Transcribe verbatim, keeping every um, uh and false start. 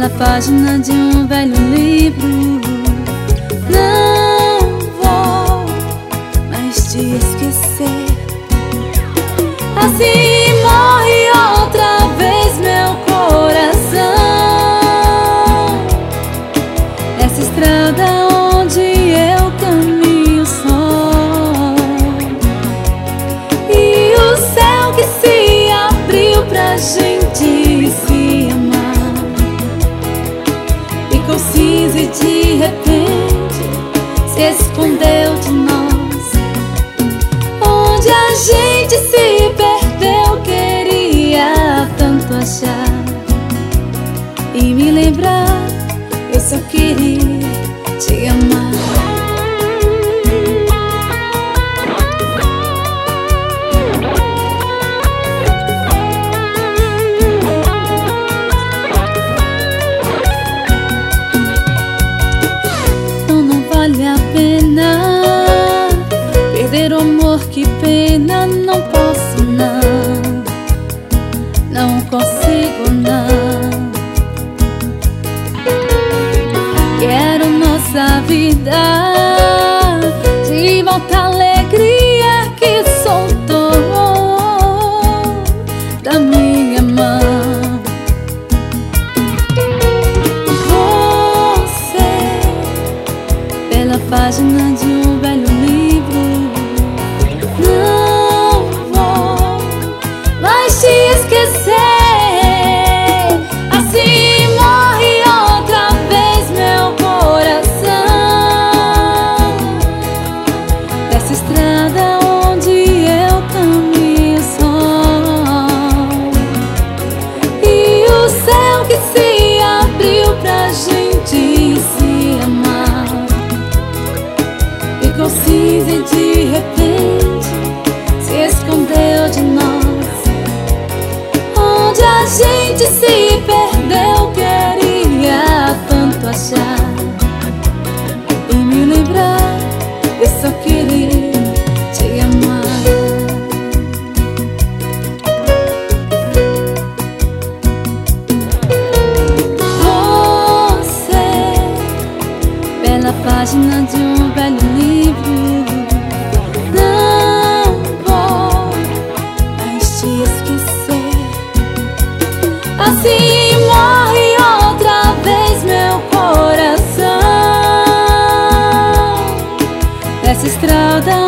pela página de um velho livro. Não vou mais te esquecer. Assim morre outra vez meu coração, nessa estrada onde eu caminho só. E o céu que se abriu pra gente se amar ficou cinza e de repente se escondeu de nós. Onde a gente se perdeu, queria tanto achar e me lembrar. Eu só queria te amar. Então não vale a pena perder o amor, que pena. Não posso não, não consigo não. Quero nossa vida de volta, alegria que soltou da minha mão. Você, pela página de um velho livro. Não vou mais te esquecer. Assim morre outra vez meu coração, nessa estrada onde eu caminho só. E o céu que se abriu pra gente se amar ficou cinza e de repente se escondeu de nós. Onde a gente se perdeu, queria tanto achar e me lembrar. Eu só queria te amar. Você, pela página de um velho livro. Não vou mais te esquecer. Assim morre outra vez meu coração, nessa estrada